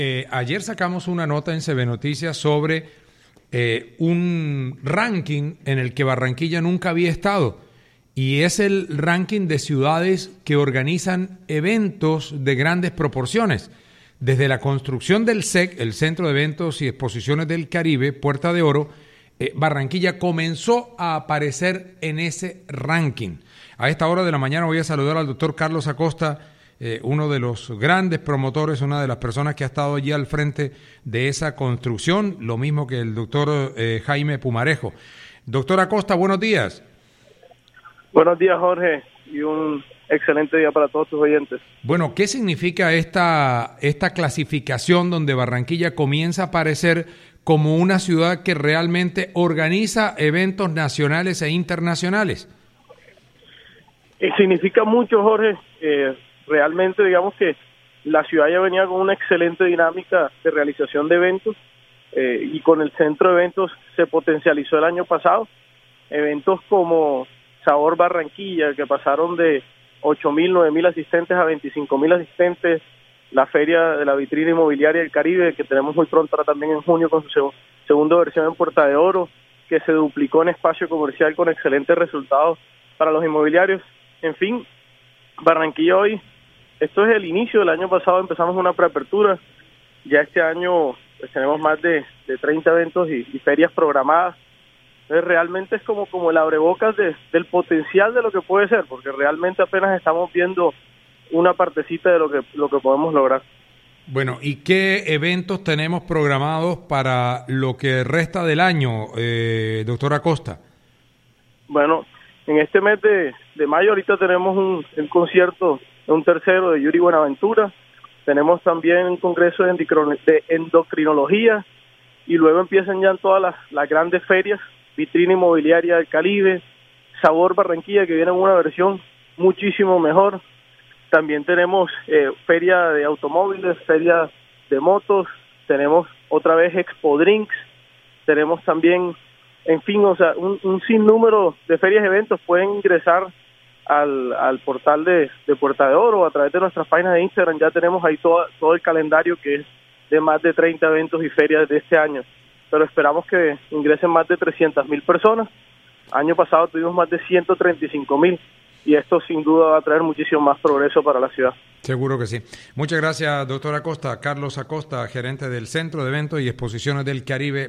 Ayer sacamos una nota en CB Noticias sobre un ranking en el que Barranquilla nunca había estado, y es el ranking de ciudades que organizan eventos de grandes proporciones. Desde la construcción del SEC, el Centro de Eventos y Exposiciones del Caribe, Puerta de Oro, Barranquilla comenzó a aparecer en ese ranking. A esta hora de la mañana voy a saludar al doctor Carlos Acosta, uno de los grandes promotores, una de las personas que ha estado allí al frente de esa construcción, lo mismo que el doctor Jaime Pumarejo. Doctor Acosta, buenos días. Buenos días, Jorge, y un excelente día para todos tus oyentes. Bueno, ¿qué significa esta clasificación donde Barranquilla comienza a aparecer como una ciudad que realmente organiza eventos nacionales e internacionales? Significa mucho, Jorge. Realmente, digamos que la ciudad ya venía con una excelente dinámica de realización de eventos y con el centro de eventos se potencializó el año pasado. Eventos como Sabor Barranquilla, que pasaron de 8.000, 9.000 asistentes a 25.000 asistentes. La Feria de la Vitrina Inmobiliaria del Caribe, que tenemos muy pronto ahora también en junio con su segunda versión en Puerta de Oro, que se duplicó en espacio comercial con excelentes resultados para los inmobiliarios. En fin, Barranquilla hoy, esto es el inicio del año pasado, empezamos una preapertura. Ya este año pues, tenemos más de 30 eventos y ferias programadas. Entonces realmente es como el abrebocas del potencial de lo que puede ser, porque realmente apenas estamos viendo una partecita de lo que podemos lograr. Bueno, ¿y qué eventos tenemos programados para lo que resta del año, doctor Acosta? Bueno, en este mes de mayo ahorita tenemos un concierto, un tercero de Yuri Buenaventura, tenemos también un congreso de endocrinología, y luego empiezan ya todas las grandes ferias, Vitrina Inmobiliaria del Caribe, Sabor Barranquilla, que viene en una versión muchísimo mejor. También tenemos feria de automóviles, feria de motos, tenemos otra vez Expo Drinks, tenemos también, en fin, o sea, un sinnúmero de ferias y eventos. Pueden ingresar al portal de Puerta de Oro a través de nuestras páginas de Instagram. Ya tenemos ahí todo el calendario, que es de más de 30 eventos y ferias de este año, pero esperamos que ingresen más de 300.000 personas. Año pasado tuvimos más de 135.000. Y esto sin duda va a traer muchísimo más progreso para la ciudad. Seguro que sí. Muchas gracias, doctor Acosta. Carlos Acosta, gerente del Centro de Eventos y Exposiciones del Caribe.